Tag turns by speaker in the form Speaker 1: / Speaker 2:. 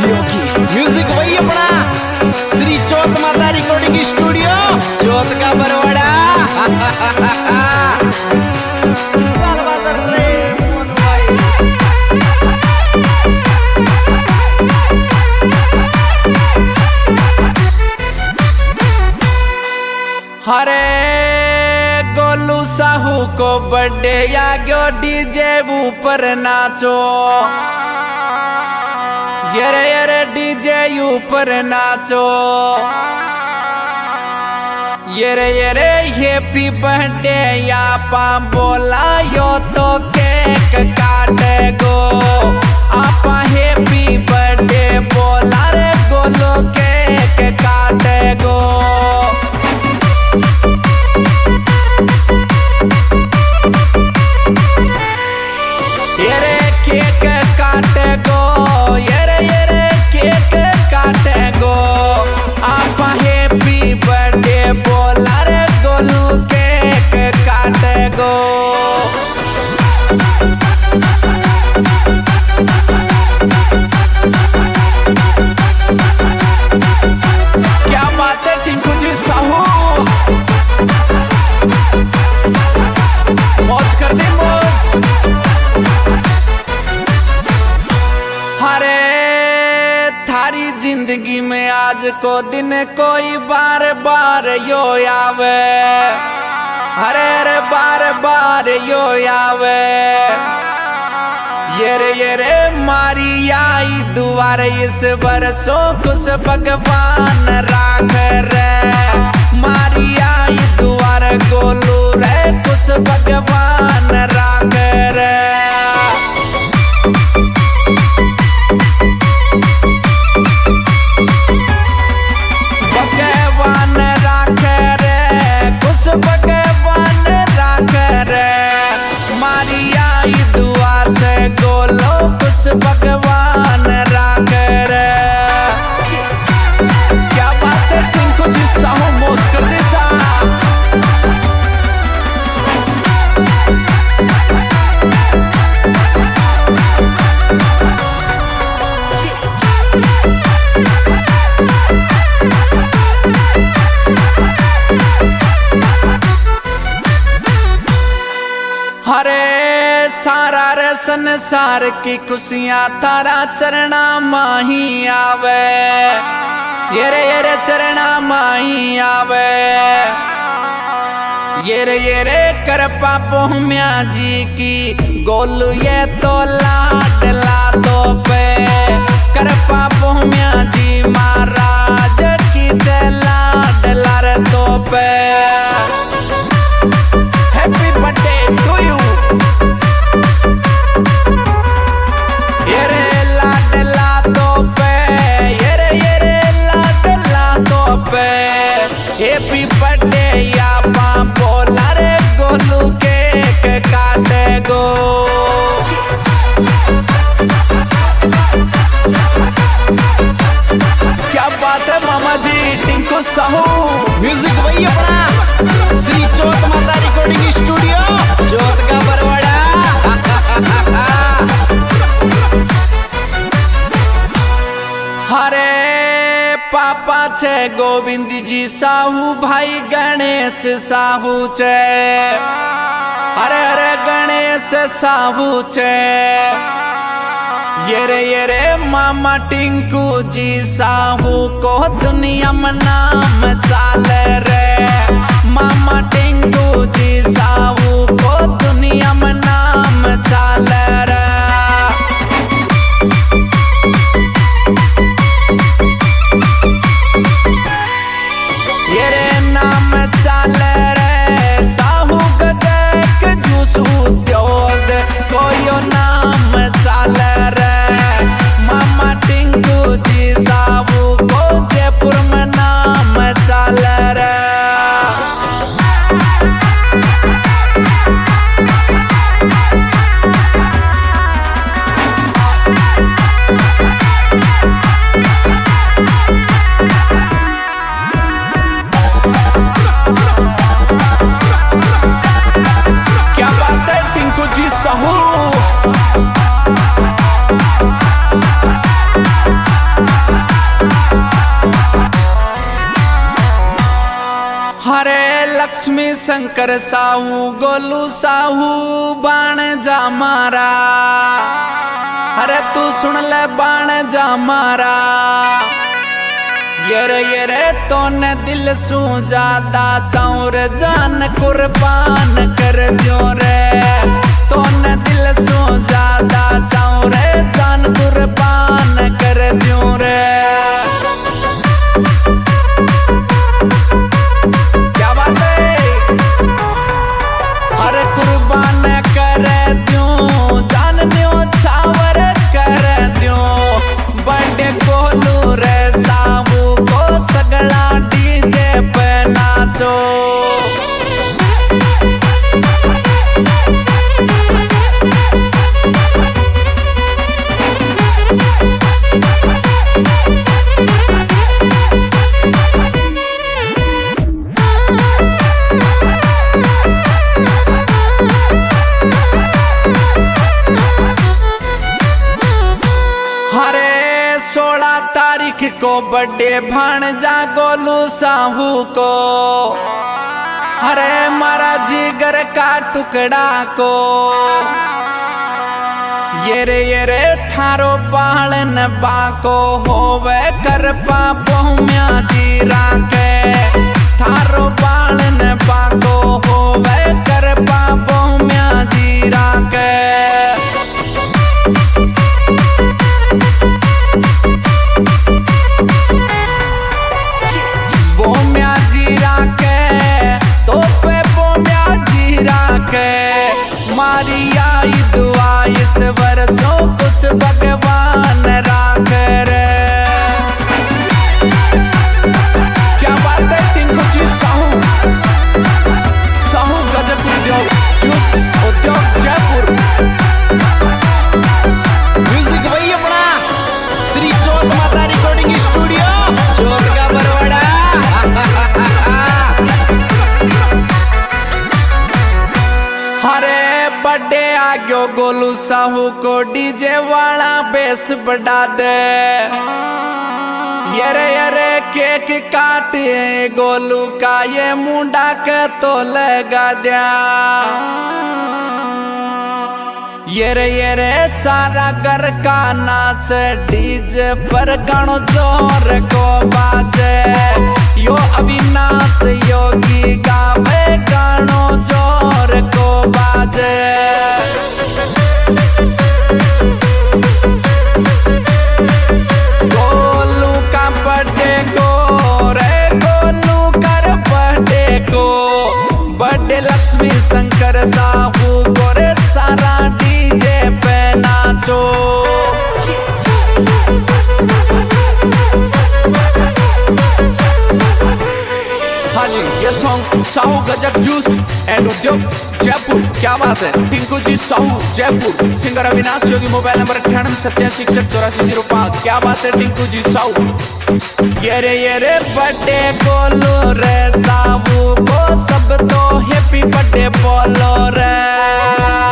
Speaker 1: जियो की म्यूजिक वही अपना श्री चौथ माता रिकॉर्डिंग स्टूडियो चौथ का बरवाड़ा। हरे गोलू साहू को बर्थडे या गयो डीजे ऊपर नाचो, ये डीजे ऊपर नाचो, ये हैप्पी बर्थडे या पा बोला यो तो केक काटे गो, आपा हैप्पी बर्थडे बोला रे गोलू केक काटे गो। केक काटे गो, ये केक काटे गो, आप हैप्पी बर्थडे बोला रे गोलू केक काटे गो। क्या बात है टिंकू जी साहू, मौज कर दे मौज। थारी जिंदगी में आज को दिन कोई बार बार यो आवे, हरे बार बार यो आवे, ये रे मारी आई दुआर इस बरसों कुछ भगवान राख रे, मारी आई दुआर गोलू रे कुछ भगवान राख रे। भगवान राख रे, क्या बात है टिंकू जी साहू, मौज कर दे सा। हरे सारा रे संसार की खुशियां थारा चरणा माही आवे, ये चरणा माही आवे, ये रे कर पापो म्या जी की गोलू ये तो लाडला तो पे, कर पापो म्या जी महाराज की लाडला रे तो पे। Happy birthday to you, happy birthday या पा बोला रे गोलू केक काटे गो। क्या बात है मामा जी टिंकू साहू, म्यूजिक वही अपना श्री चौथ माता रिकॉर्डिंग स्टूडियो चौथ का बरवाड़ा। हरे पापा छे गोविंद जी साहू, भाई गणेश साहू छे, अरे गणेश साहू छे, ये रे मामा टिंकू जी साहू को दुनिया में नाम चाले रे, मामा टिंकू जी साहू को दुनिया में नाम चाले रे। शंकर साहू गोलू साहू बाण जा मारा। अरे तू सुन ले बाण जा मारा। ये तोने दिल सू ज्यादा चाऊर जान कुर्बान कर दियो रे। तोने दिल सू ज्यादा चाऊर जान कुर्बान कर दियो रे। क्या बात है? हर कुर्बान कर दियो जान न्यो छावर कर दियो। बड़े गोलू रे साहू को सगला डीजे पे नाचो। हरे 16 तारीख को बर्थडे भाणजा गोलू साहू को। अरे मारा जिगर का टुकड़ा को। ये रे थारो बालन बाको होवे कर पापो म्या जी राखे। थारो बालन बाको होवे कर पापो म्या जी राखे। मारी आई दुआ इस वर्षों कुछ भगवान राख रे। क्या बात है टिंकू जी साहू। साहू गजब उद्योग जूस उद्योग जयपुर। म्यूजिक वही अपना श्री चौथ माता रिकॉर्डिंग स्टूडियो चौथ का बरवाड़ा। हरे बर्थडे आ गयो गोलू साहू को डीजे वाला बेस बढ़ा दे। ये केक काटे गोलू का ये मुंडा के तो लगा दिया। ये सारा घर का नाच डीजे पर गानो जोर को बाजे। यो अविनाश योगी गावे गानो जोर को बाजे। गोलू का बर्थडे को रे गोलू कर बर्थडे को। बर्थडे लक्ष्मी शंकर साहू को रे सारा डीजे पे नाचो। हाँ जी ये सॉन्ग साहू गजब जूस एंड उद्योग जयपुर। क्या बात है Tinku ji Sahu Jaipur. Singer Avinash Yogi. Mobile number 9887618405। क्या बात है टिंकू जी साहू। ये रे बर्थडे गोलू रे साहू को सब तो हैप्पी बर्थडे बोलो रे।